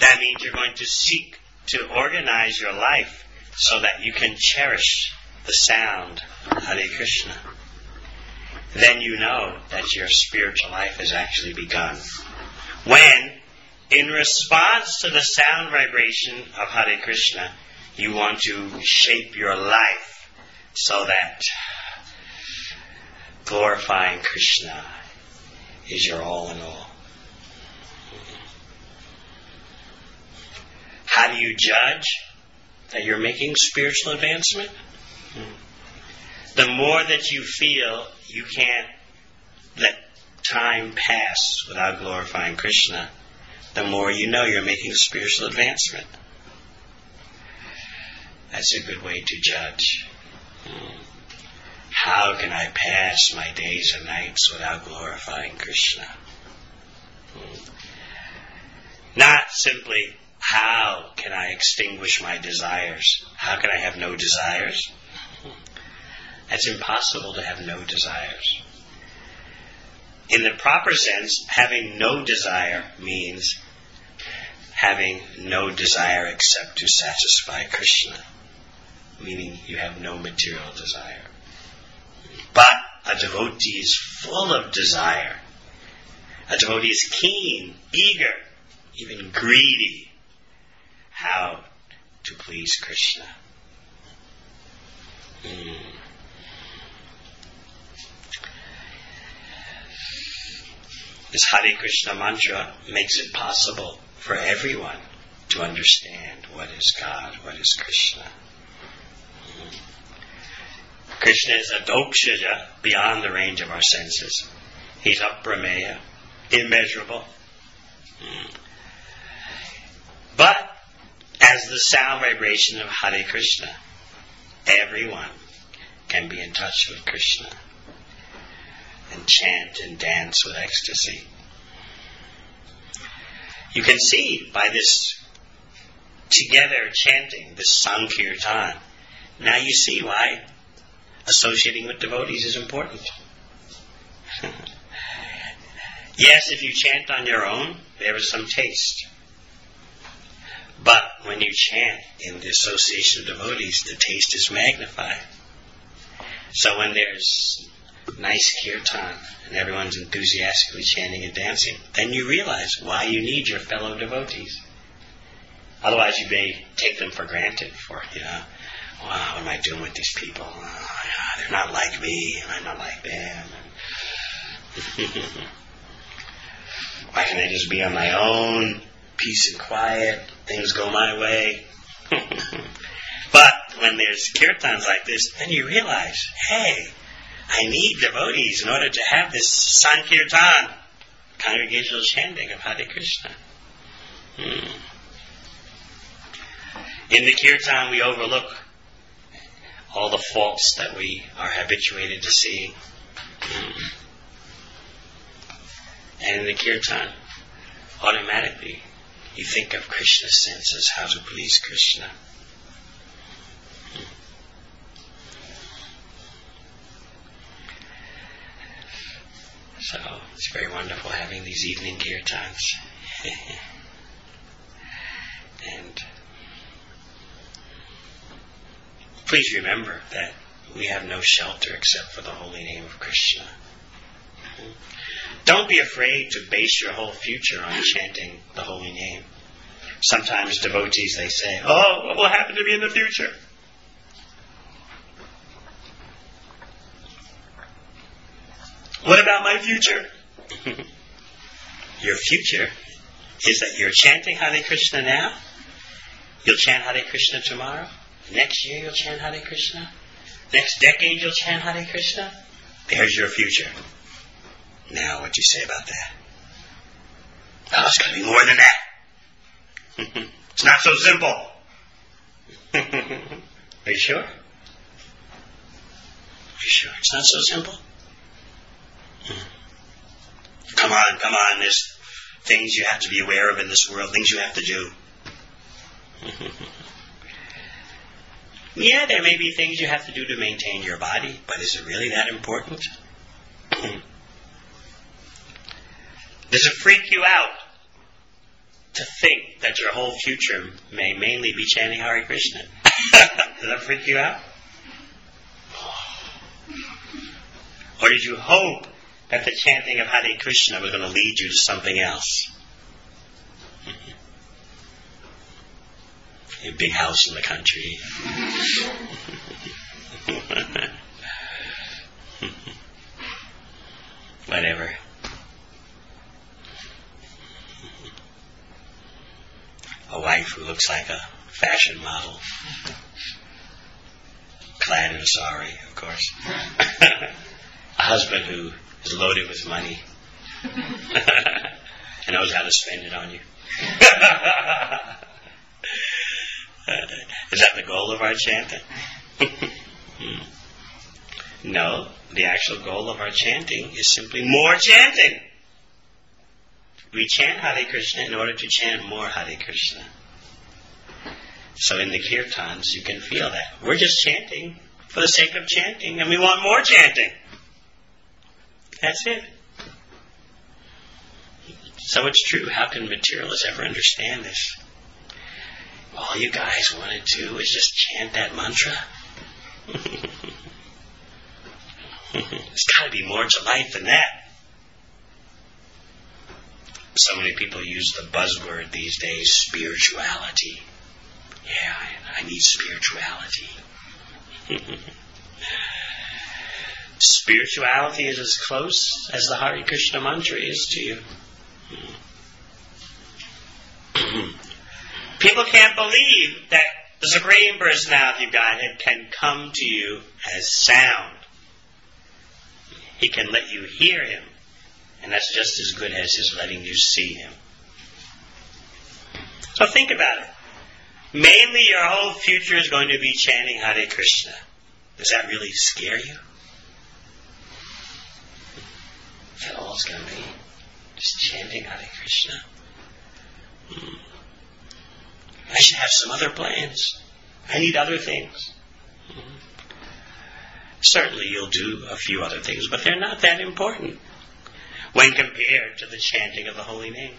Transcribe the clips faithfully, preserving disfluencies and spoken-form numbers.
That means you're going to seek to organize your life so that you can cherish the sound of Hare Krishna. Then you know that your spiritual life has actually begun. When, in response to the sound vibration of Hare Krishna, you want to shape your life so that glorifying Krishna is your all in all. How do you judge that you're making spiritual advancement? The more that you feel you can't let time pass without glorifying Krishna, the more you know you're making spiritual advancement. That's a good way to judge. How can I pass my days and nights without glorifying Krishna? Not simply, how can I extinguish my desires? How can I have no desires? It's impossible to have no desires. In the proper sense, having no desire means having no desire except to satisfy Krishna, meaning you have no material desire. But a devotee is full of desire. A devotee is keen, eager, even greedy. How to please Krishna. Mm. This Hare Krishna mantra makes it possible for everyone to understand what is God, what is Krishna. Mm. Krishna is adokshaja, beyond the range of our senses. He's aprameya, immeasurable. Mm. But as the sound vibration of Hare Krishna, everyone can be in touch with Krishna and chant and dance with ecstasy. You can see by this together chanting, this Sankirtan, now you see why associating with devotees is important. Yes, if you chant on your own, there is some taste. But when you chant in the association of devotees, the taste is magnified. So when there's nice kirtan and everyone's enthusiastically chanting and dancing, then you realize why you need your fellow devotees. Otherwise you may take them for granted for, you know, wow, what am I doing with these people? Oh, yeah, they're not like me, and I'm not like them. Why can't I just be on my own, peace and quiet, things go my way? But when there's kirtans like this, then you realize, hey, I need devotees in order to have this Sankirtan, congregational chanting of Hare Krishna. Hmm. In the kirtan we overlook all the faults that we are habituated to see. Hmm. And in the kirtan, automatically you think of Krishna's senses, how to please Krishna. Hmm. So it's very wonderful having these evening kirtans. And please remember that we have no shelter except for the holy name of Krishna. Don't be afraid to base your whole future on chanting the holy name. Sometimes devotees, they say, oh, what will happen to me in the future? What about my future? Your future is that you're chanting Hare Krishna now. You'll chant Hare Krishna tomorrow. Next year you'll chant Hare Krishna. Next decade you'll chant Hare Krishna. There's your future. Now, what do you say about that? Oh, it's going to be more than that. It's not so simple. Are you sure? Are you sure it's not so simple? Come on, come on. There's things you have to be aware of in this world, things you have to do. Yeah, there may be things you have to do to maintain your body, but is it really that important? Does it freak you out to think that your whole future may mainly be chanting Hare Krishna? Does that freak you out? Or did you hope that the chanting of Hare Krishna was going to lead you to something else? A big house in the country. Whatever. A wife who looks like a fashion model. Clad in a sari, of course. A husband who is loaded with money. And knows how to spend it on you. Is that the goal of our chanting? No, the actual goal of our chanting is simply more chanting. We chant Hare Krishna in order to chant more Hare Krishna. So in the kirtans you can feel that. We're just chanting for the sake of chanting, and we want more chanting. That's it. So it's true. How can materialists ever understand this? All you guys want to do is just chant that mantra. There's got to be more to life than that. So many people use the buzzword these days, spirituality. Yeah, I, I need spirituality. Spirituality is as close as the Hare Krishna mantra is to you. People can't believe that the Supreme Personality of Godhead can come to you as sound. He can let you hear Him, and that's just as good as His letting you see Him. So think about it. Mainly your whole future is going to be chanting Hare Krishna. Does that really scare you? Is that all it's going to be? Just chanting Hare Krishna? Hmm. I should have some other plans. I need other things. Hmm. Certainly you'll do a few other things, but they're not that important when compared to the chanting of the holy name.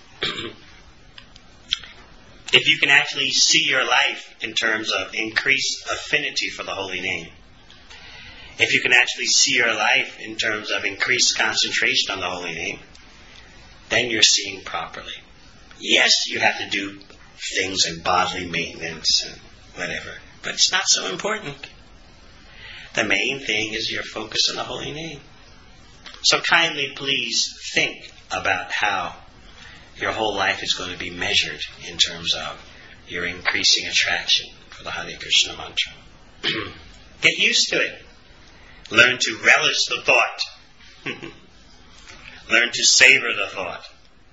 If you can actually see your life in terms of increased affinity for the holy name, if you can actually see your life in terms of increased concentration on the holy name, then you're seeing properly. Yes, you have to do things in bodily maintenance and whatever, but it's not so important. The main thing is your focus on the holy name. So kindly please think about how your whole life is going to be measured in terms of your increasing attraction for the Hare Krishna mantra. Get used to it. Learn to relish the thought. Learn to savor the thought.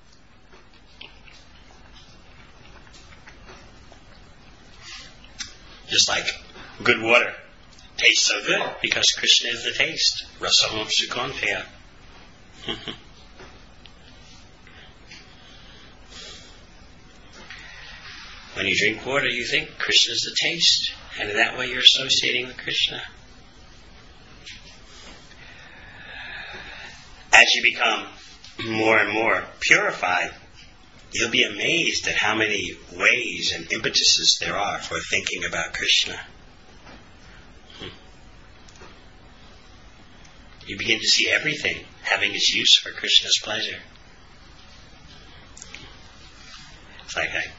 Just like good water tastes so good because Krishna is the taste. Rasaham Sukhanteya. When you drink water, you think Krishna is the taste, and in that way you're associating with Krishna. As you become more and more purified, you'll be amazed at how many ways and impetuses there are for thinking about Krishna. You begin to see everything having its use for Krishna's pleasure. It's like I,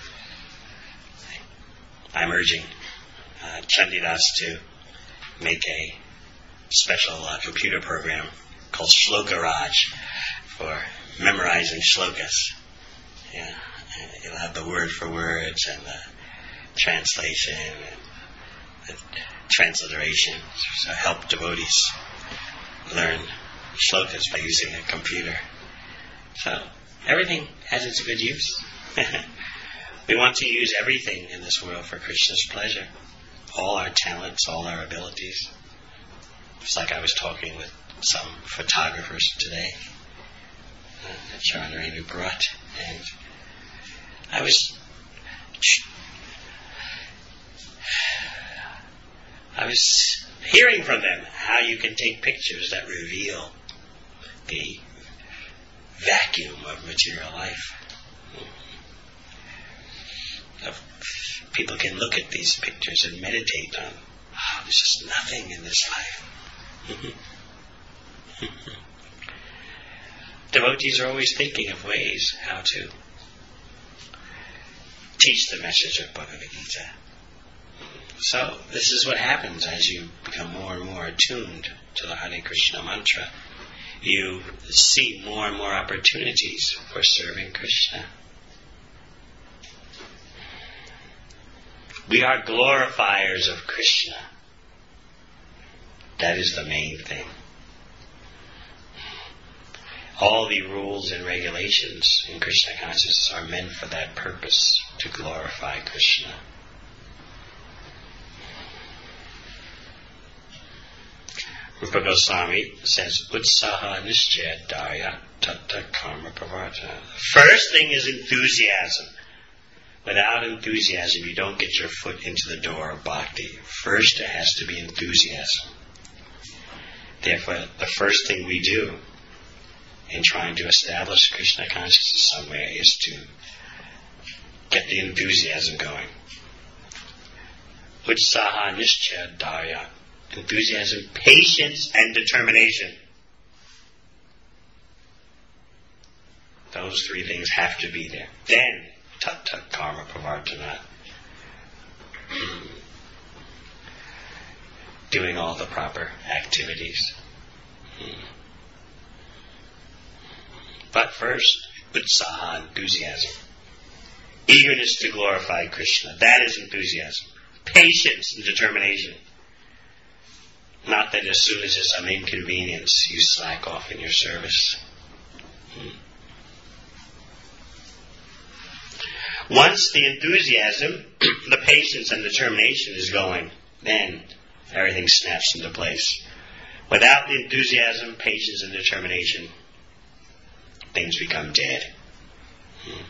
I'm urging uh, Chandidas to make a special uh, computer program called Shloka Raj for memorizing shlokas. Yeah, it'll have the word for words and the translation and the transliteration. So help devotees learn shlokas by using a computer. So everything has its good use. We want to use everything in this world for Krishna's pleasure. All our talents, all our abilities. Just like I was talking with some photographers today uh, at Charnarenu Brat, and I was I was hearing from them how you can take pictures that reveal the vacuum of material life. of people can look at these pictures and meditate on, oh, there's just nothing in this life. Devotees are always thinking of ways how to teach the message of Bhagavad Gita. So this is what happens as you become more and more attuned to the Hare Krishna mantra. You see more and more opportunities for serving Krishna. We are glorifiers of Krishna. That is the main thing. All the rules and regulations in Krishna consciousness are meant for that purpose, to glorify Krishna. Rupa Goswami says, Utsaha Nishchaya Dharya Tatta Karma Pravartana. First thing is enthusiasm. Without enthusiasm, you don't get your foot into the door of bhakti. First, there has to be enthusiasm. Therefore, the first thing we do in trying to establish Krishna consciousness somewhere is to get the enthusiasm going. Utsaha Nishchaya Dharya. Enthusiasm, patience, and determination. Those three things have to be there. Then, tatta karma pravartana. Doing all the proper activities. But first, utsaha, enthusiasm. Eagerness to glorify Krishna. That is enthusiasm. Patience and determination. Not that as soon as there's some inconvenience, you slack off in your service. Hmm. Once the enthusiasm, the patience and determination is going, then everything snaps into place. Without the enthusiasm, patience and determination, things become dead. Hmm.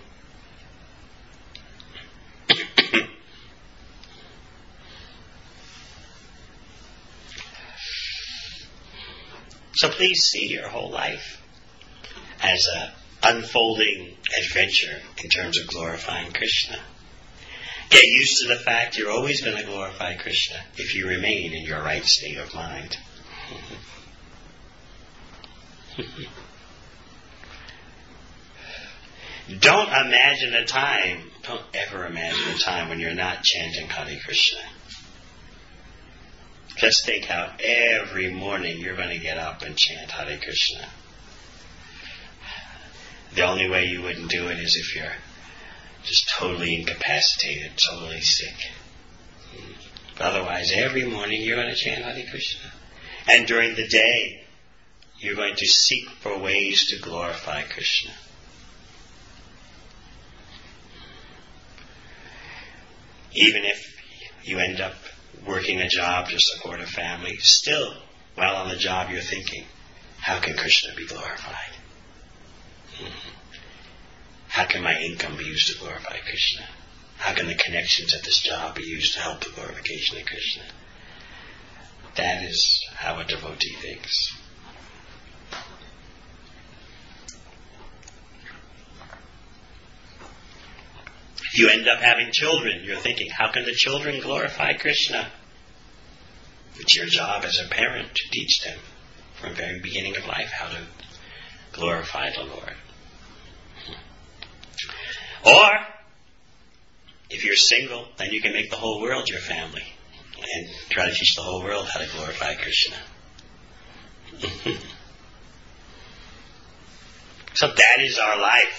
So please see your whole life as an unfolding adventure in terms of glorifying Krishna. Get used to the fact you're always going to glorify Krishna if you remain in your right state of mind. Don't imagine a time, don't ever imagine a time when you're not chanting Hare Krishna. Just think how every morning you're going to get up and chant Hare Krishna. The only way you wouldn't do it is if you're just totally incapacitated, totally sick. But otherwise, every morning you're going to chant Hare Krishna. And during the day, you're going to seek for ways to glorify Krishna. Even if you end up working a job to support a family, still, while on the job you're thinking, how can Krishna be glorified? Mm-hmm. How can my income be used to glorify Krishna? How can the connections at this job be used to help the glorification of Krishna? That is how a devotee thinks. If you end up having children, you're thinking, how can the children glorify Krishna? It's your job as a parent to teach them from the very beginning of life how to glorify the Lord. Or, if you're single, then you can make the whole world your family and try to teach the whole world how to glorify Krishna. So that is our life.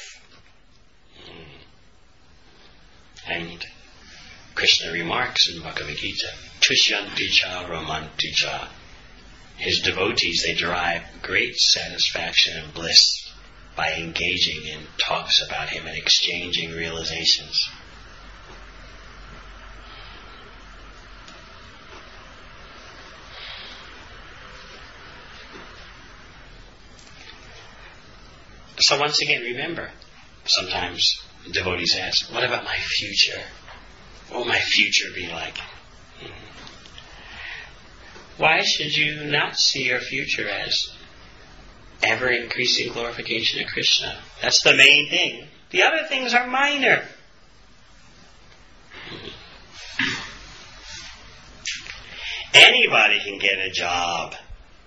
And Krishna remarks in Bhagavad Gita, Tushyanti cha ramanti cha. His devotees, they derive great satisfaction and bliss by engaging in talks about him and exchanging realizations. So once again, remember, sometimes devotees ask, what about my future? What will my future be like? Hmm. Why should you not see your future as ever-increasing glorification of Krishna? That's the main thing. The other things are minor. Anybody can get a job.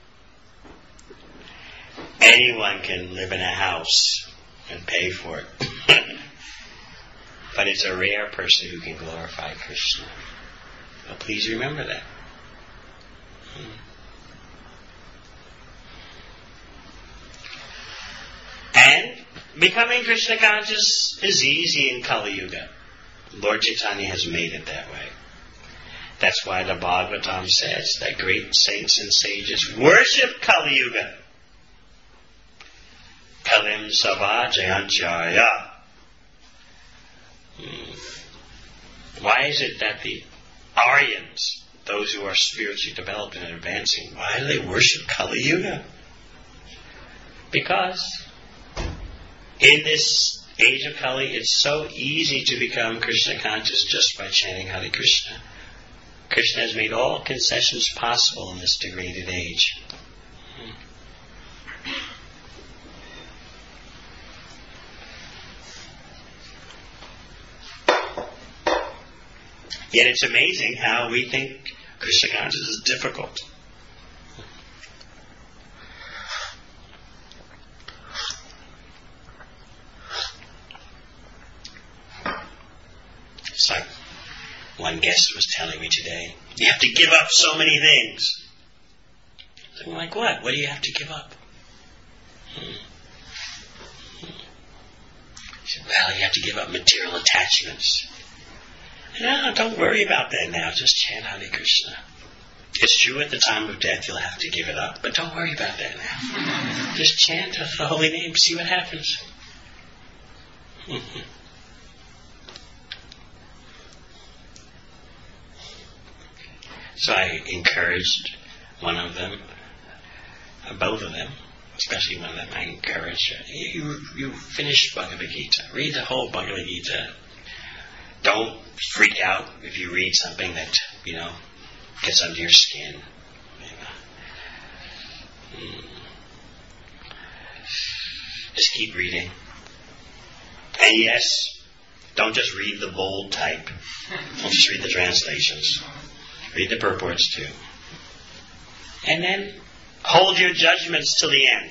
Anyone can live in a house and pay for it. But it's a rare person who can glorify Krishna. Well, please remember that. And becoming Krishna conscious is easy in Kali Yuga. Lord Chaitanya has made it that way. That's why the Bhagavatam says that great saints and sages worship Kali Yuga. Kalim Sava Jayancharya. Hmm. Why is it that the Aryans, those who are spiritually developed and advancing, why do they worship Kali Yuga? Because in this age of Kali, it's so easy to become Krishna conscious just by chanting Hare Krishna. Krishna has made all concessions possible in this degraded age. Yet it's amazing how we think Krishna consciousness is difficult. It's like one guest was telling me today, you have to give up so many things. I'm like, what? What do you have to give up? Hmm. Hmm. He said, well, you have to give up material attachments. No, don't worry about that now. Just chant Hare Krishna. It's true at the time of death you'll have to give it up, but don't worry about that now. Just chant the holy name, see what happens. So I encouraged one of them, uh, both of them, especially one of them, I encouraged her. You, you finish Bhagavad Gita. Read the whole Bhagavad Gita. Don't freak out if you read something that, you know, gets under your skin. You know. mm. Just keep reading. And yes, don't just read the bold type. Don't just read the translations. Read the purports too. And then hold your judgments till the end.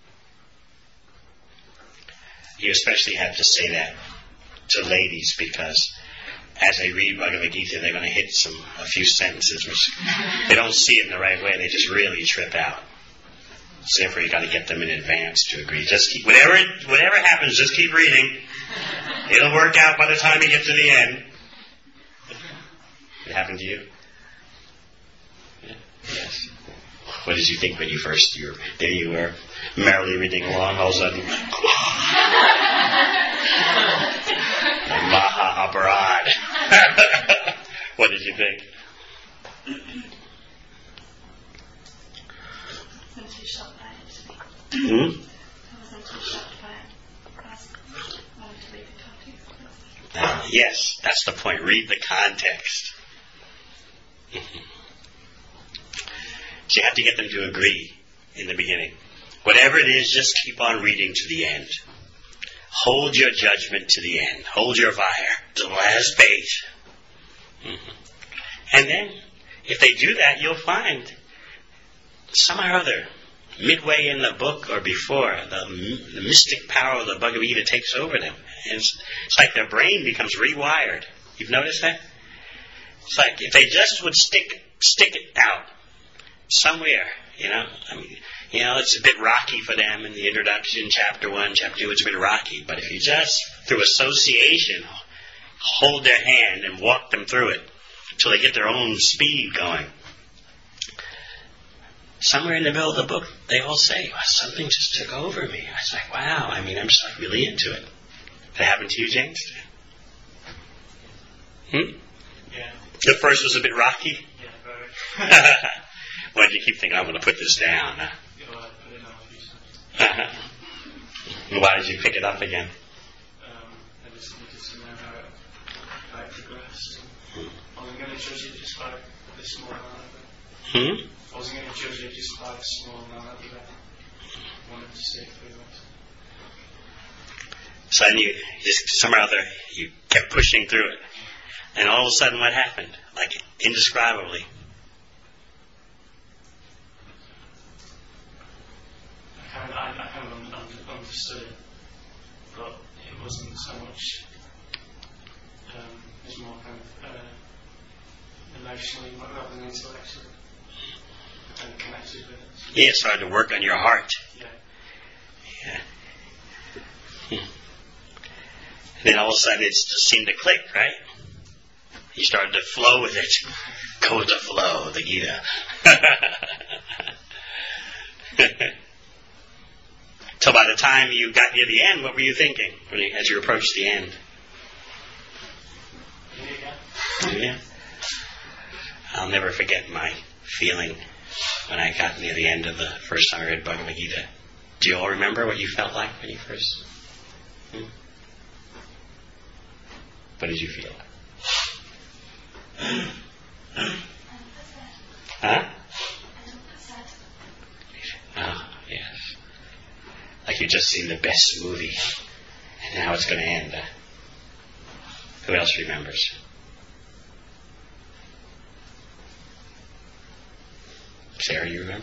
You especially have to say that to ladies, because as they read Bhagavad Gita, they're going to hit some a few sentences which they don't see it in the right way. They just really trip out. So therefore, you got to get them in advance to agree. Just keep whatever whatever happens. Just keep reading. It'll work out by the time you get to the end. It happened to you? Yeah. Yes. What did you think when you first you were there? You were merrily reading along, all of a sudden. Maha Aparad. What did you think? I wasn't too shocked by it. Hmm? I wasn't too shocked by it. I was wanted to read the context. Uh, yes, that's the point. Read the context. So you have to get them to agree in the beginning. Whatever it is, just keep on reading to the end. Hold your judgment to the end. Hold your fire to the last page. Mm-hmm. And then, if they do that, you'll find somehow or other, midway in the book or before, the, the mystic power of the Bhagavad Gita takes over them. And it's, it's like their brain becomes rewired. You've noticed that? It's like if they just would stick stick it out somewhere, you know. I mean, you know, it's a bit rocky for them in the introduction, chapter one, chapter two, it's a bit rocky. But if you just, through association, hold their hand and walk them through it until they get their own speed going. Somewhere in the middle of the book, they all say, well, something just took over me. I was like, wow, I mean, I'm just like really into it. Did it happen to you, James? Hmm? Yeah. The first was a bit rocky? Yeah, very. Why did you keep thinking, I'm going to put this down? Huh? You know, I put it on a few times. Uh-huh. Why did you pick it up again? Um, I just needed to know how, how it progressed. Hmm. I wasn't going to judge it just by the small amount of it. Hmm? I wasn't going to judge it just by a small amount of it. I wanted to see it through it. So then you just, somehow or other, you kept pushing through it. And all of a sudden what happened? Like, indescribably. understood it, but it wasn't so much. Um, it was more kind of uh, emotionally rather than intellectually. And connected with it. Yeah, it started to work on your heart. Yeah. Yeah. Hmm. And then all of a sudden it just seemed to click, right? You started to flow with it. Go with the flow, the Gita. So by the time you got near the end, what were you thinking when you, as you approached the end? Yeah. I'll never forget my feeling when I got near the end of the first time I read Bhagavad Gita. Do you all remember what you felt like when you first? Hmm? What did you feel like? Huh? Oh, yes. Like you've just seen the best movie, and now it's going to end. Uh, who else remembers? Sarah, you remember?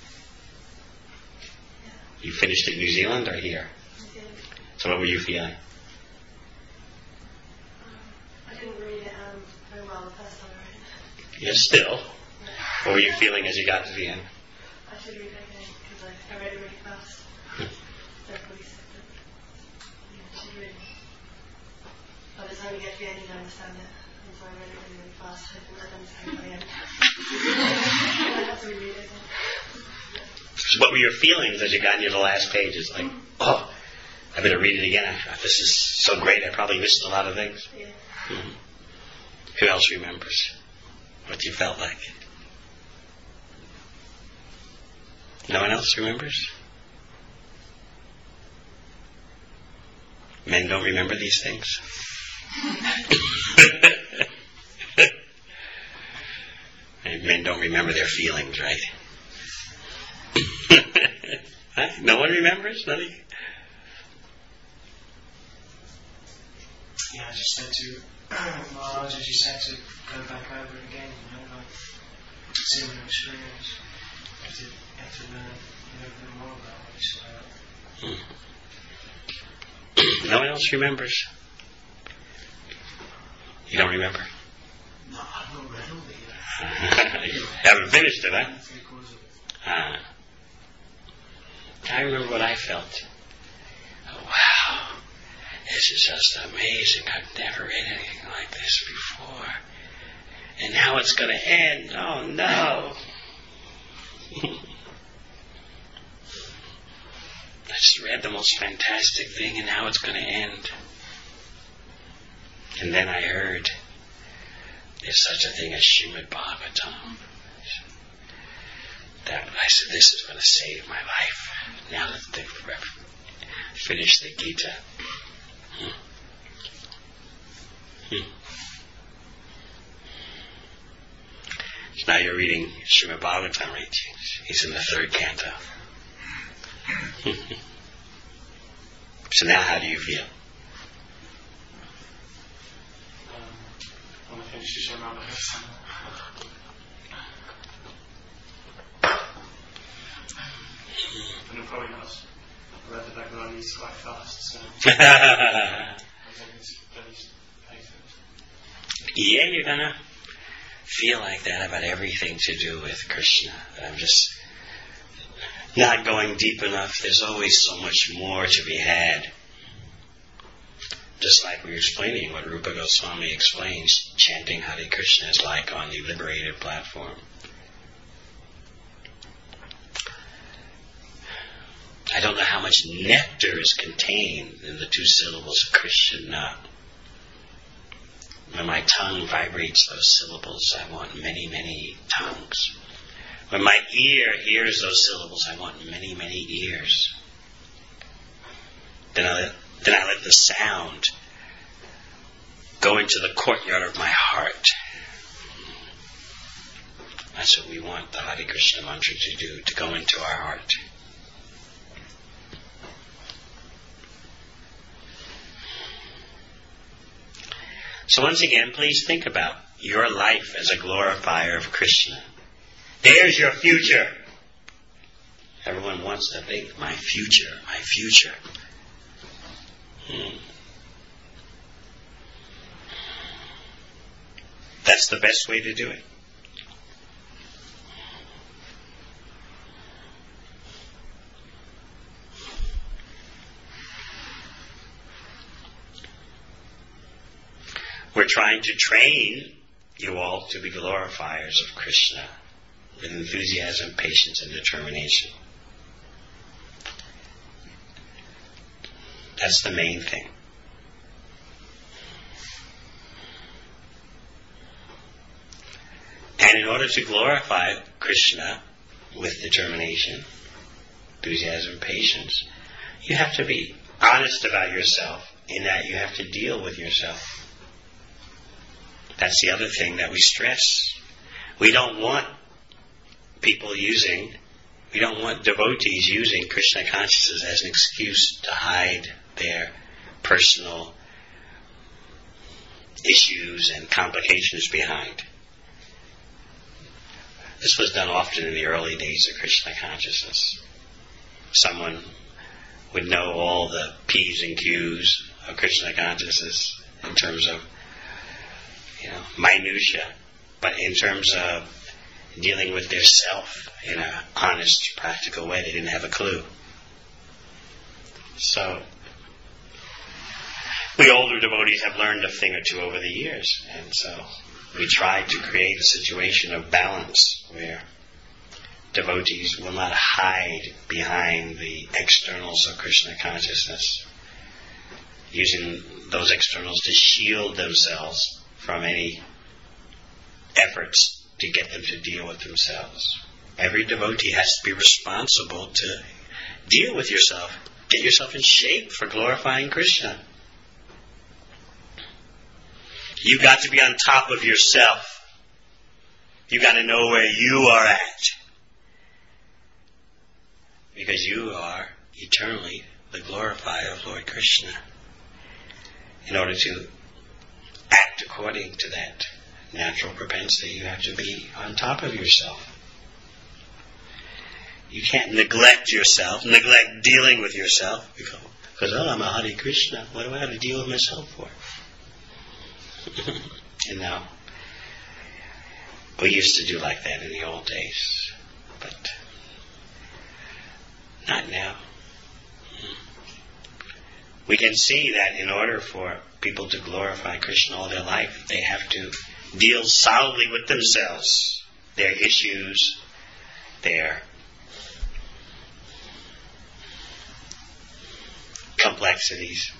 You finished in New Zealand or here? So what were you feeling? I didn't read it um, very well the first time I read it. Yes, still. What were you feeling as you got to the end? I should read it again because I, I read it really fast. Everybody said that you should read it. By the time you get to the end, you don't understand it. And so I read it really, really fast. I didn't understand it by the end. I had to reread it again. So what were your feelings as you got near the last pages? Like, oh, I better read it again. I, this is so great. I probably missed a lot of things. Yeah. Mm-hmm. Who else remembers what you felt like? No one else remembers? Men don't remember these things? Men don't remember their feelings, right? Huh? No one remembers? None of you? Yeah, I just said to Maharaj, as you said, to go back over it again, you know, like similar experience. To get to learn a little bit more about what it's about. Hmm. No one else remembers? You don't remember? No, I've not read all the You haven't finished it, huh? three quarters of it. Uh, I remember what I felt. Oh, wow. This is just amazing. I've never read anything like this before. And now it's going to end. Oh, no. I just read the most fantastic thing and now it's going to end. And then I heard there's such a thing as Srimad Bhagavatam. That I said, this is going to save my life. Now that they've finished the Gita. Hmm. Hmm. So now you're reading Srimad Bhagavatam, right? He's in the third canto. So now how do you feel? Um, I want to finish the Srimad Bhagavatam. And I'm probably not. I read the Bhagavad Gita quite fast, so I think it's fairly patient. Yeah, you're gonna feel like that about everything to do with Krishna. I'm just not going deep enough. There's always so much more to be had. Just like we were explaining what Rupa Goswami explains, chanting Hare Krishna is like on the liberated platform. I don't know how much nectar is contained in the two syllables of Krishna. When my tongue vibrates those syllables, I want many, many tongues. When my ear hears those syllables, I want many, many ears. Then I let, then I let the sound go into the courtyard of my heart. That's what we want the Hare Krishna mantra to do, to go into our heart. So once again, please think about your life as a glorifier of Krishna. There's your future. Everyone wants to think, my future, my future. Hmm. That's the best way to do it. We're trying to train you all to be glorifiers of Krishna with enthusiasm, patience, and determination. That's the main thing. And in order to glorify Krishna with determination, enthusiasm, patience, you have to be honest about yourself in that you have to deal with yourself. That's the other thing that we stress. We don't want people using, we don't want devotees using Krishna consciousness as an excuse to hide their personal issues and complications behind. This was done often in the early days of Krishna consciousness. Someone would know all the P's and Q's of Krishna consciousness in terms of, you know, minutia, but in terms of dealing with their self in an honest, practical way, they didn't have a clue. So, we older devotees have learned a thing or two over the years, and so we try to create a situation of balance where devotees will not hide behind the externals of Krishna consciousness, using those externals to shield themselves from any efforts to get them to deal with themselves. Every devotee has to be responsible to deal with yourself, get yourself in shape for glorifying Krishna. You've got to be on top of yourself. You've got to know where you are at. Because you are eternally the glorifier of Lord Krishna. In order to act according to that natural propensity, you have to be on top of yourself. You can't neglect yourself, neglect dealing with yourself, because, oh, I'm a Hare Krishna. What do I have to deal with myself for? You know, we used to do like that in the old days, but not now. We can see that in order for people to glorify Krishna all their life, they have to deal solidly with themselves, their issues, their complexities.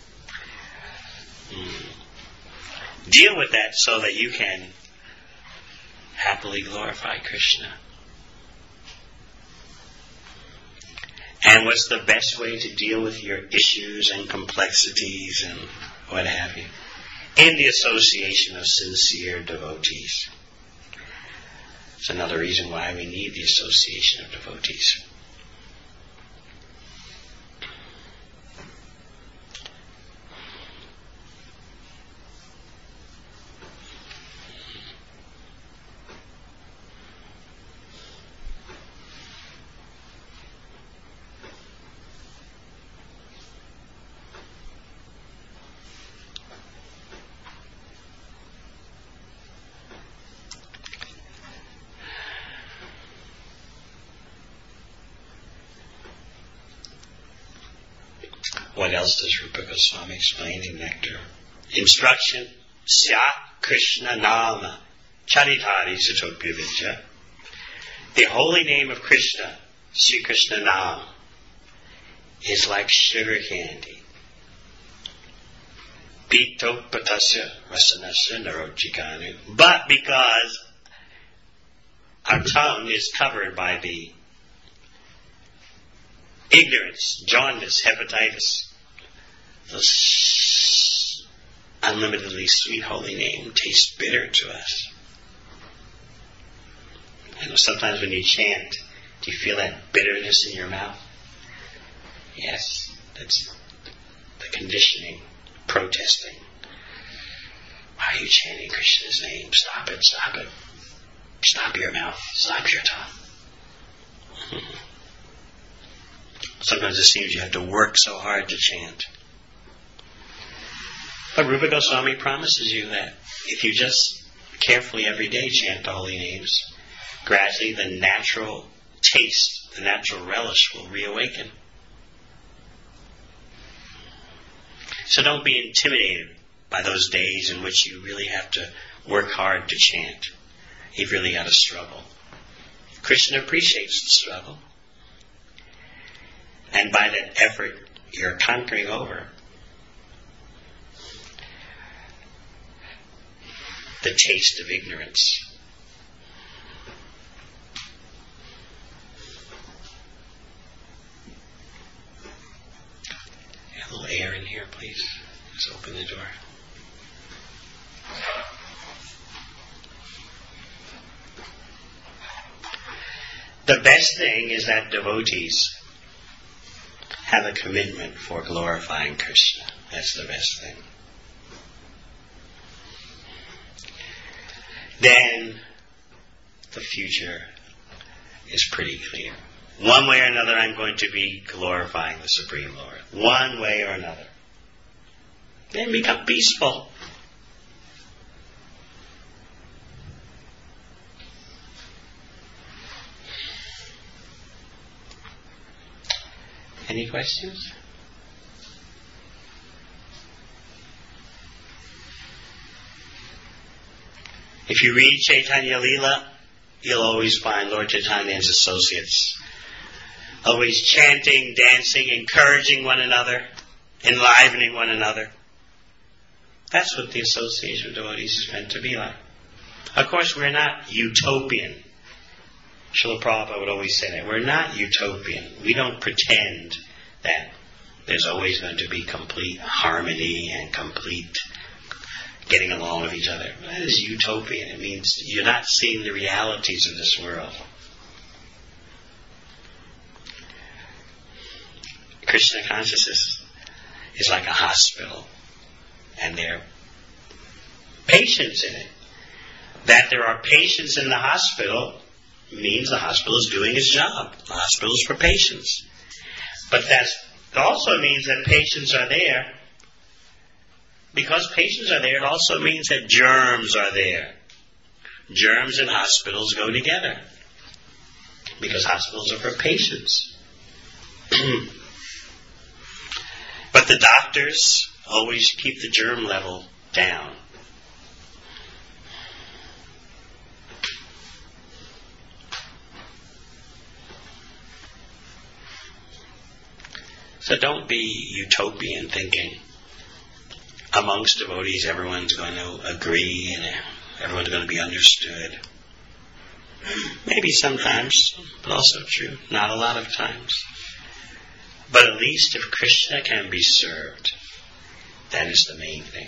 Mm. Deal with that so that you can happily glorify Krishna. And what's the best way to deal with your issues and complexities and what have you? In the association of sincere devotees. It's another reason why we need the association of devotees. What else does Rupa Goswami explain in Nectar? Instruction, Syat Krishna Nama Charitari Satopya Vidya. The holy name of Krishna, Sri Krishna Nam, is like sugar candy. Pito Patasya Rasanasya Narojikanu. But because our tongue is covered by the ignorance, jaundice, hepatitis, this unlimitedly sweet holy name tastes bitter to us. And sometimes when you chant, do you feel that bitterness in your mouth? Yes, that's the conditioning, protesting. Why are you chanting Krishna's name? Stop it, stop it. Stop your mouth, stop your tongue. Sometimes it seems you have to work so hard to chant. But Rupa Goswami promises you that if you just carefully every day chant the holy names, gradually the natural taste, the natural relish will reawaken. So don't be intimidated by those days in which you really have to work hard to chant. You've really got to struggle. Krishna appreciates the struggle. And by that effort, you're conquering over the taste of ignorance. A little air in here, please. Just open the door. The best thing is that devotees have a commitment for glorifying Krishna. That's the best thing. Then the future is pretty clear. One way or another, I'm going to be glorifying the Supreme Lord. One way or another. Then become peaceful. Any questions? If you read Chaitanya Leela, you'll always find Lord Chaitanya and his associates always chanting, dancing, encouraging one another, enlivening one another. That's what the association of devotees is meant to be like. Of course, we're not utopian. Srila Prabhupada would always say that. We're not utopian. We don't pretend that there's always going to be complete harmony and complete getting along with each other. That is utopian. It means you're not seeing the realities of this world. Krishna consciousness is like a hospital, and there are patients in it. That there are patients in the hospital means the hospital is doing its job. The hospital is for patients. But that also means that patients are there. Because patients are there, it also means that germs are there. Germs and hospitals go together. Because hospitals are for patients. But the doctors always keep the germ level down. So don't be utopian thinking amongst devotees everyone's going to agree and everyone's going to be understood. Maybe sometimes, but also true, not a lot of times. But at least if Krishna can be served, that is the main thing.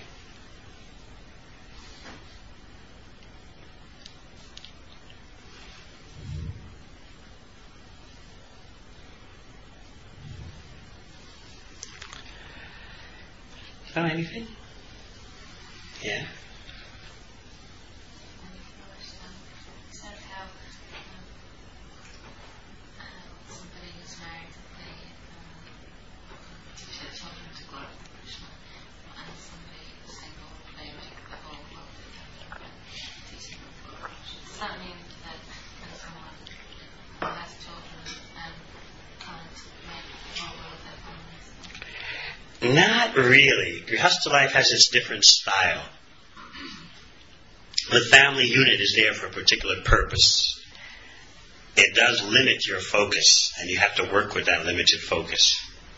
Oh, anything? Yeah? Not really. Grihastha life has its different style. The family unit is there for a particular purpose. It does limit your focus, and you have to work with that limited focus.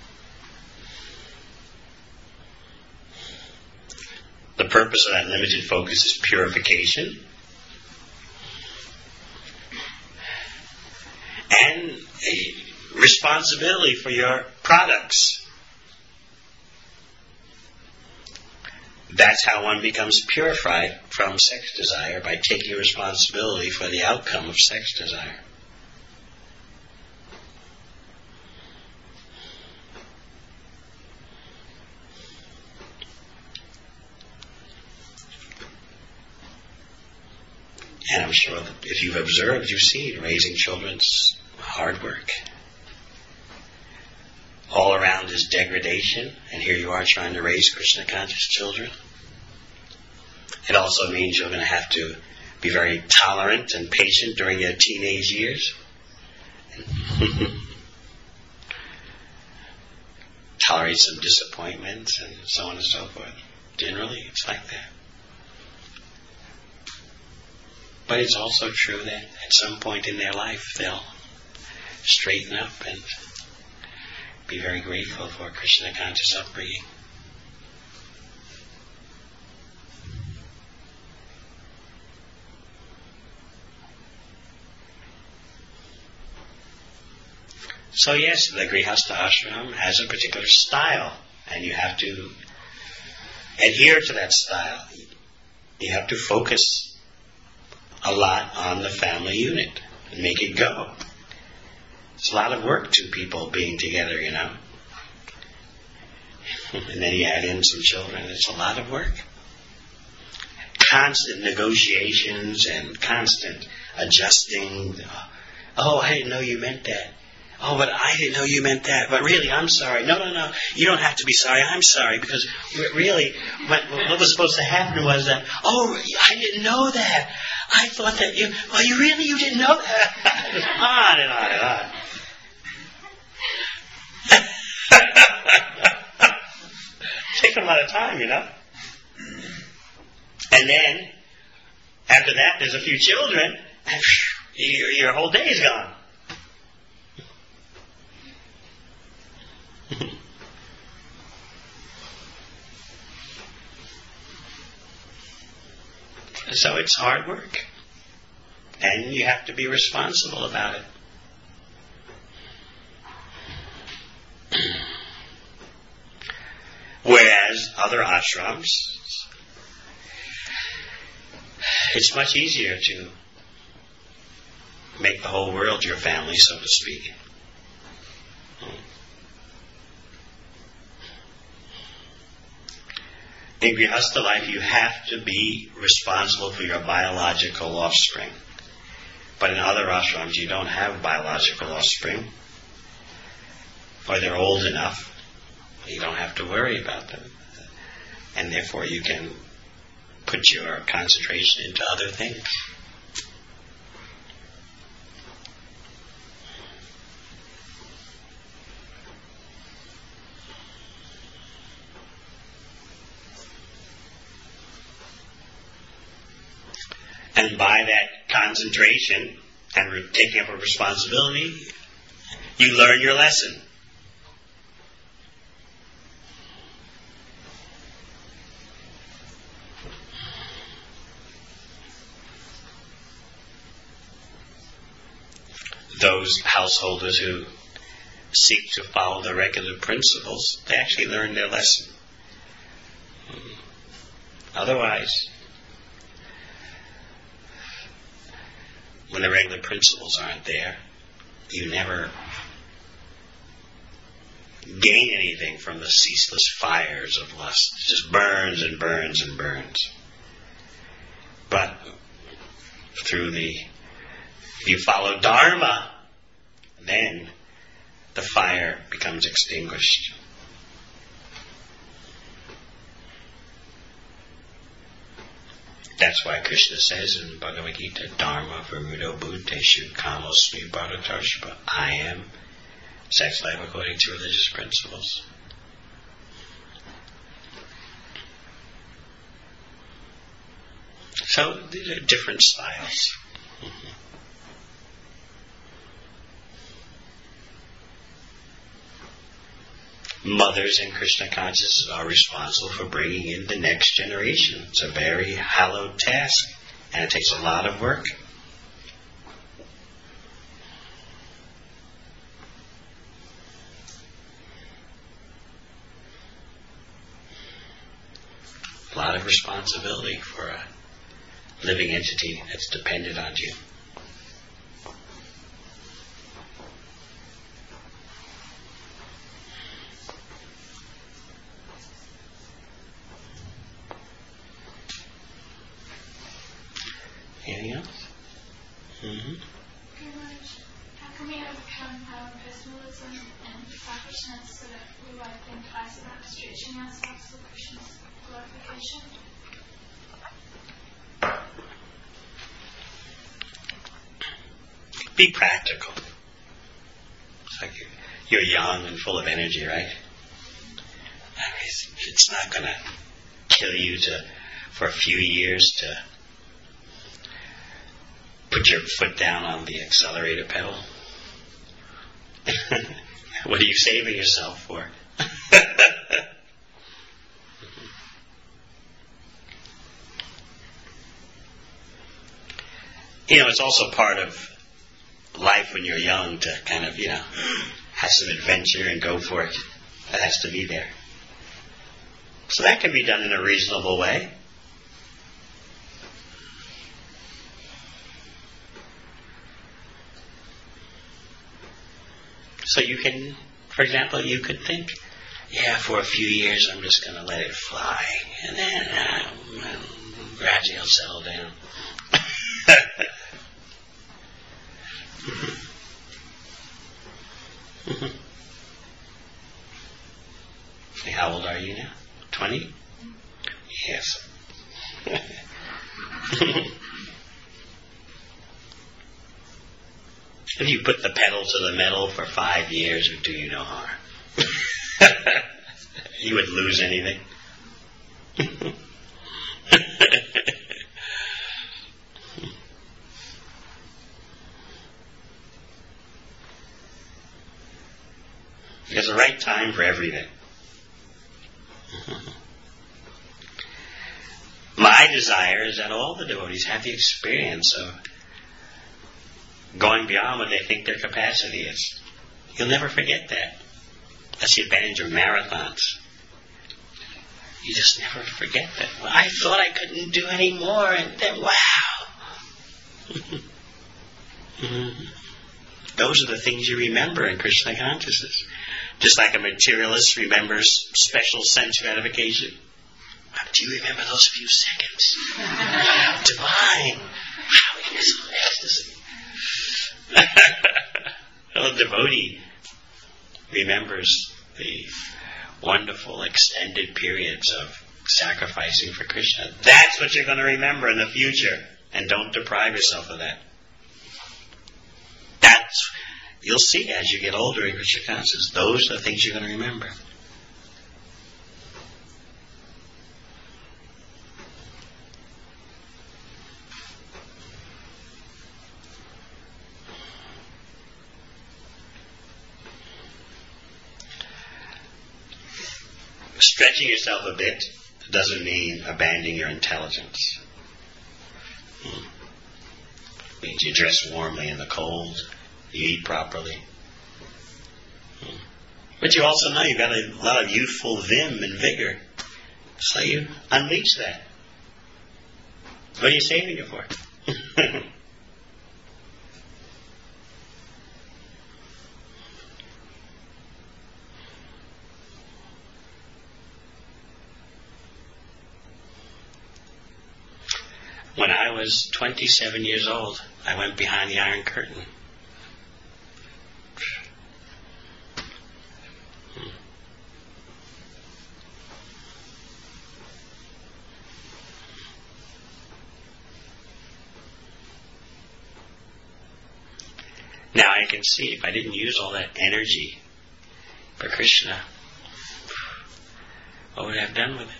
The purpose of that limited focus is purification and a responsibility for your products. That's how one becomes purified from sex desire, by taking responsibility for the outcome of sex desire. And I'm sure that if you've observed, you've seen raising children's hard work. all around is degradation, and here you are trying to raise Krishna conscious children. It also means you're going to have to be very tolerant and patient during your teenage years. Tolerate some disappointments and so on and so forth. Generally, it's like that. But it's also true that at some point in their life they'll straighten up and be very grateful for Krishna conscious upbringing. So yes, the Grihastha ashram has a particular style, and you have to adhere to that style. You have to focus a lot on the family unit and make it go. It's a lot of work, two people being together, you know. And then you add in some children, it's a lot of work. Constant negotiations and constant adjusting. Oh, I didn't know you meant that. Oh, but I didn't know you meant that. But really, I'm sorry. No, no, no. You don't have to be sorry. I'm sorry. Because really, what, what was supposed to happen was that, oh, I didn't know that. I thought that you, well, you really, you didn't know that. On and on and on. Takes a lot of time, you know. And then, after that, there's a few children, and your, your whole day is gone. So it's hard work. And you have to be responsible about it. Whereas other ashrams, it's much easier to make the whole world your family, so to speak. In Grihastha life, you have to be responsible for your biological offspring. But in other ashrams, you don't have biological offspring. Or they're old enough. You don't have to worry about them. And therefore you can put your concentration into other things. And by that concentration and re- taking up a responsibility, you learn your lesson. Those householders who seek to follow the regular principles, they actually learn their lesson. Otherwise, when the regular principles aren't there, you never gain anything from the ceaseless fires of lust. It just burns and burns and burns. But through the, if you follow Dharma, then the fire becomes extinguished. That's why Krishna says in Bhagavad Gita, Dharma Viruddho Bhuteshu Kamosmi Bharatarshva. I am sex life according to religious principles. So these are different styles. Mm-hmm. Mothers in Krishna consciousness are responsible for bringing in the next generation. It's a very hallowed task, and it takes a lot of work. A lot of responsibility for a living entity that's dependent on you. Anything else? Mm-hmm. How come we have compound personalism and selfishness? Krishna so that we might think twice about stretching ourselves for Krishna's glorification? Be practical. It's like you're, you're young and full of energy, right? It's not going to kill you to for a few years to put your foot down on the accelerator pedal. What are you saving yourself for? You know, it's also part of life when you're young to kind of, you know, have some adventure and go for it. That has to be there. So that can be done in a reasonable way. So you can, for example, you could think, yeah, for a few years I'm just going to let it fly, and then uh, gradually I'll settle down. How old are you now? Twenty? Yes. If you put the pedal to the metal for five years, it would do you no harm. You wouldn't lose anything. There's a right time for everything. My desire is that all the devotees have the experience of going beyond what they think their capacity is. You'll never forget that. That's the advantage of marathons. You just never forget that. Well, I thought I couldn't do any more, and then wow. Those are the things you remember in Krishna consciousness. Just like a materialist remembers special sense gratification. Do you remember those few seconds? Divine. How it is ecstasy. Well, the devotee remembers the wonderful extended periods of sacrificing for Krishna. That's what you're going to remember in the future. And don't deprive yourself of that. That's, you'll see as you get older in Krishna consciousness, those are the things you're going to remember. Stretching yourself a bit doesn't mean abandoning your intelligence. Hmm. It means you dress warmly in the cold, you eat properly. Hmm. But you also know you've got a lot of youthful vim and vigor. So you unleash that. What are you saving it for? When I was twenty-seven years old, I went behind the Iron Curtain. Hmm. Now I can see if I didn't use all that energy for Krishna, what would I have done with it?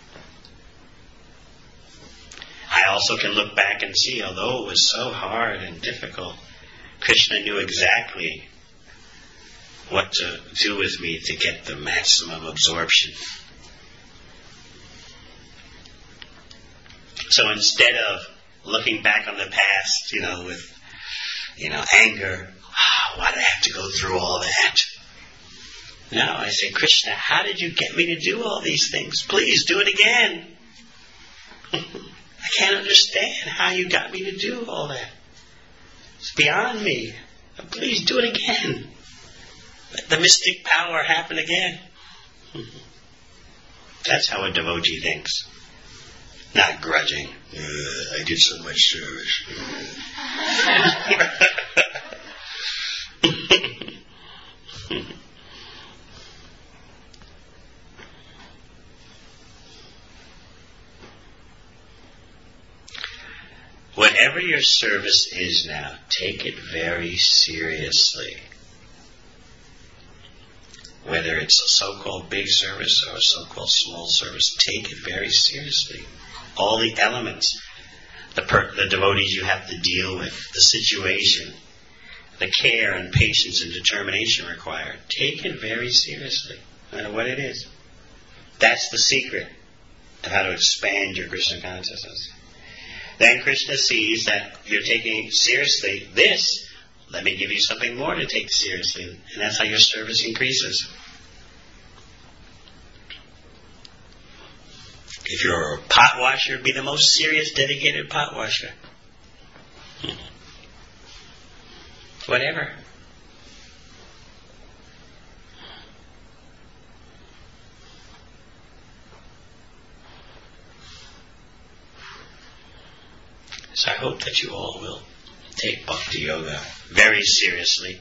I also can look back and see, although it was so hard and difficult, Krishna knew exactly what to do with me to get the maximum absorption. So instead of looking back on the past, you know, with, you know, anger, oh, why did I have to go through all that? No, I say, Krishna, how did you get me to do all these things? Please do it again. I can't understand how you got me to do all that. It's beyond me. Please do it again. Let the mystic power happen again. That's how a devotee thinks. Not grudging. Uh, I did so much service. whatever your service is now, take it very seriously. Whether it's a so-called big service or a so-called small service, take it very seriously. All the elements, the, per- the devotees you have to deal with, the situation, the care and patience and determination required, take it very seriously, no matter what it is. That's the secret of how to expand your Krishna consciousness. Then Krishna sees that you're taking seriously this. Let me give you something more to take seriously. And that's how your service increases. If you're a pot washer, be the most serious, dedicated pot washer. Whatever. So I hope that you all will take Bhakti Yoga very seriously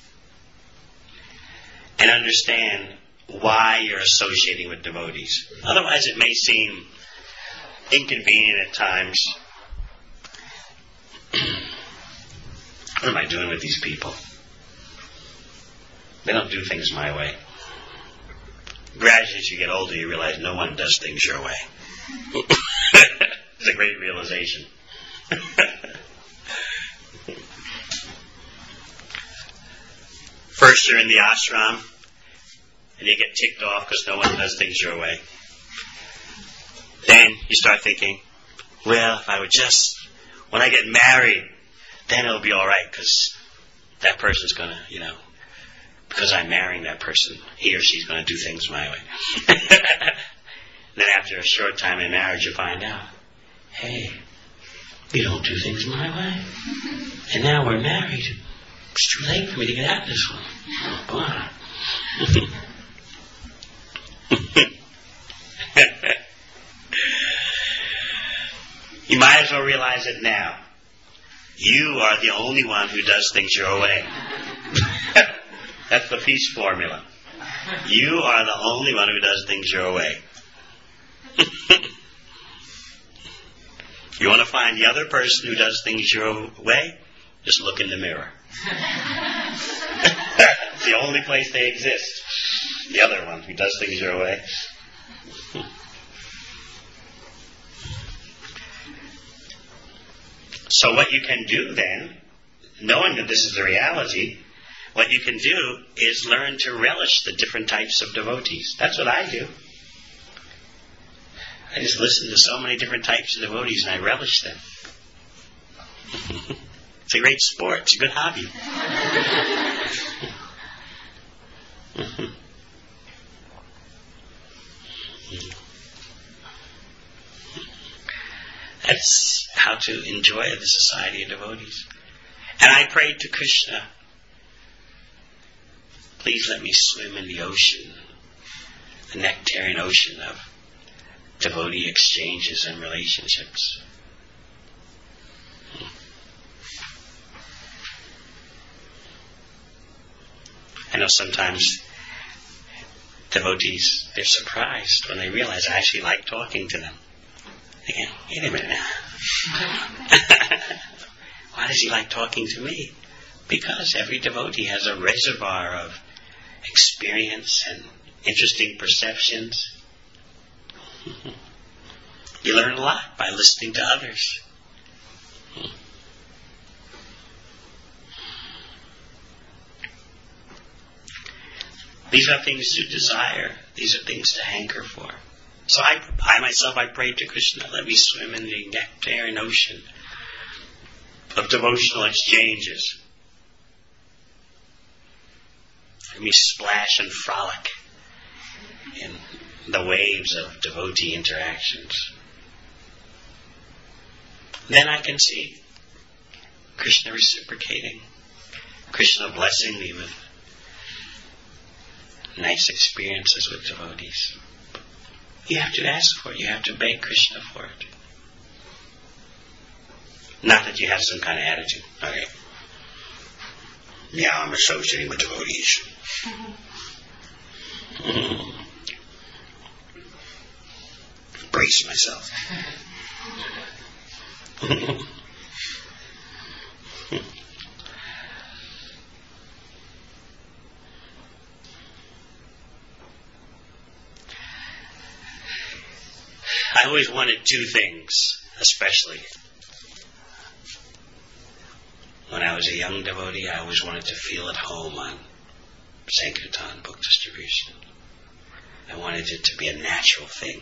and understand why you're associating with devotees. Otherwise it may seem inconvenient at times. What am I doing with these people? They don't do things my way. Gradually as you get older you realize no one does things your way. It's a great realization. First you're in the ashram and you get ticked off because no one does things your way. Then you start thinking, well, if I would just, when I get married, then it'll be alright because that person's going to, you know, because I'm marrying that person, he or she's going to do things my way. Then after a short time in marriage you find out, hey, you don't do things my way. And now we're married. It's too late for me to get out of this one. Oh, you might as well realize it now. You are the only one who does things your way. That's the peace formula. You are the only one who does things your way. You want to find the other person who does things your way? Just look in the mirror. It's the only place they exist. The other one who does things your way. So what you can do then, knowing that this is the reality, what you can do is learn to relish the different types of devotees. That's what I do. I just listen to so many different types of devotees and I relish them. It's a great sport. It's a good hobby. That's how to enjoy the society of devotees. And I prayed to Krishna, please let me swim in the ocean, the nectarian ocean of devotee exchanges and relationships. I know sometimes devotees, they're surprised when they realize I actually like talking to them. They go, wait a minute now. Why does he like talking to me? Because every devotee has a reservoir of experience and interesting perceptions. You learn a lot by listening to others. These are things to desire. These are things to hanker for. So I, I myself, I prayed to Krishna, let me swim in the nectarian ocean of devotional exchanges. Let me splash and frolic in the waves of devotee interactions. Then I can see Krishna reciprocating, Krishna blessing me with nice experiences with devotees. You have to ask for it. You have to beg Krishna for it. Not that you have some kind of attitude. Okay. Now I'm associating with devotees. Mm-hmm. Brace myself. I always wanted two things, especially. When I was a young devotee, I always wanted to feel at home on Sankirtan book distribution. I wanted it to be a natural thing,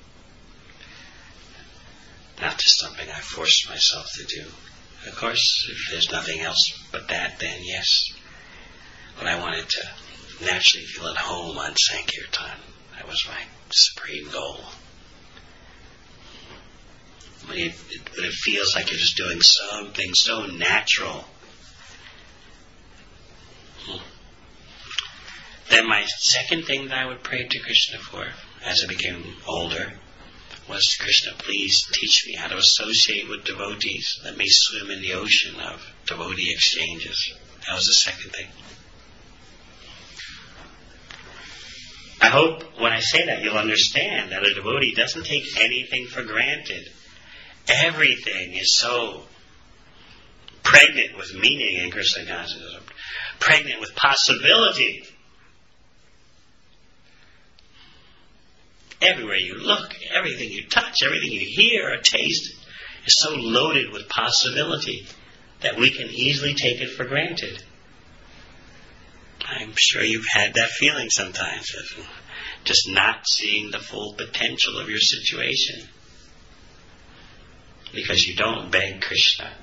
not just something I forced myself to do. Of course, if there's nothing else but that, then yes. But I wanted to naturally feel at home on Sankirtan. That was my supreme goal. When it, when it feels like you're just doing something so natural. Hmm. Then my second thing that I would pray to Krishna for, as I became older, was, Krishna, please teach me how to associate with devotees. Let me swim in the ocean of devotee exchanges. That was the second thing. I hope when I say that you'll understand that a devotee doesn't take anything for granted. Everything is so pregnant with meaning in Krishna consciousness, pregnant with possibility. Everywhere you look, everything you touch, everything you hear or taste is so loaded with possibility that we can easily take it for granted. I'm sure you've had that feeling sometimes, of just not seeing the full potential of your situation because you don't beg Krishna.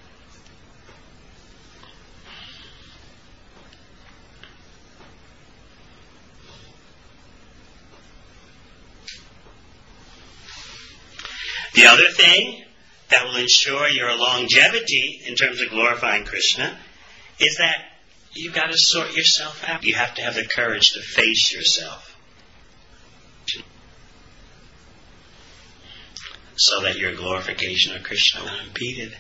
The other thing that will ensure your longevity in terms of glorifying Krishna is that you've got to sort yourself out. You have to have the courage to face yourself so that your glorification of Krishna will be impeded.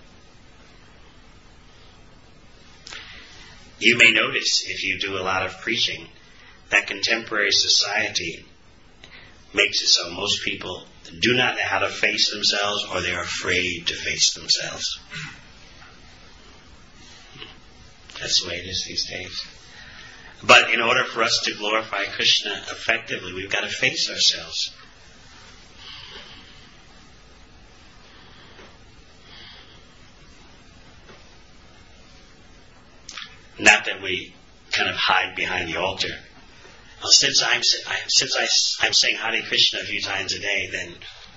You may notice, if you do a lot of preaching, that contemporary society makes it so most people do not know how to face themselves, or they're afraid to face themselves. That's the way it is these days. But in order for us to glorify Krishna effectively, we've got to face ourselves. Not that we kind of hide behind the altar. Well, since I'm since I, I'm saying Hare Krishna a few times a day, then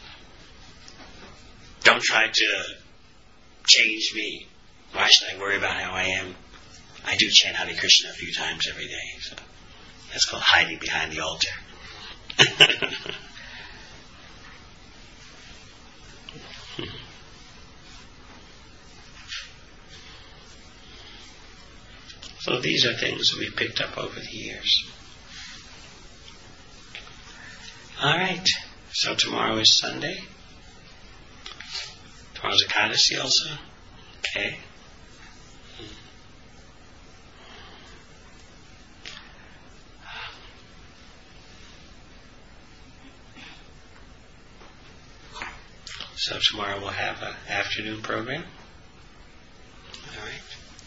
don't try to change me. Why should I worry about how I am? I do chant Hare Krishna a few times every day. So that's called hiding behind the altar. So these are things that we've picked up over the years. All right. So tomorrow is Sunday. Tomorrow's Ekadasi also. Okay. So tomorrow we'll have an afternoon program. All right.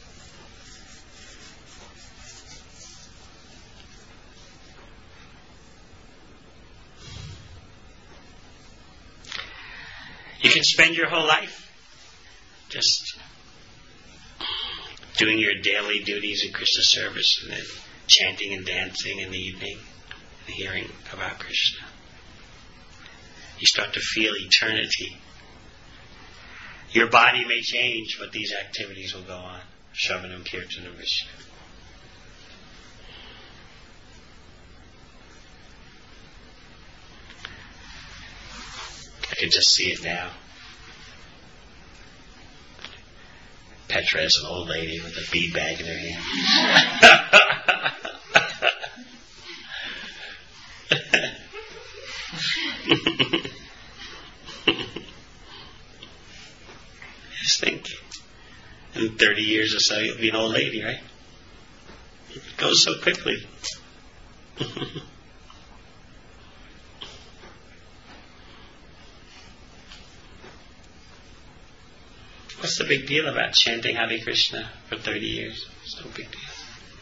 You can spend your whole life just doing your daily duties in Krishna service and then chanting and dancing in the evening and hearing about Krishna. You start to feel eternity. Your body may change, but these activities will go on. Shravanam, Kirtanam, Vishnu. I can just see it now. Petra is an old lady with a bead bag in her hand. Just think, in thirty years or so, you'll be an old lady, right? It goes so quickly. what's the big deal about chanting Hare Krishna for thirty years? It's no big deal.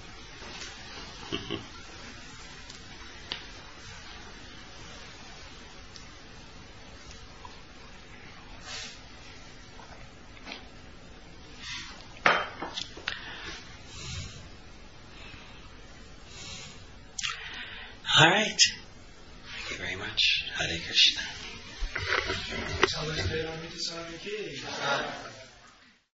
All right. Thank you very much. Hare Krishna.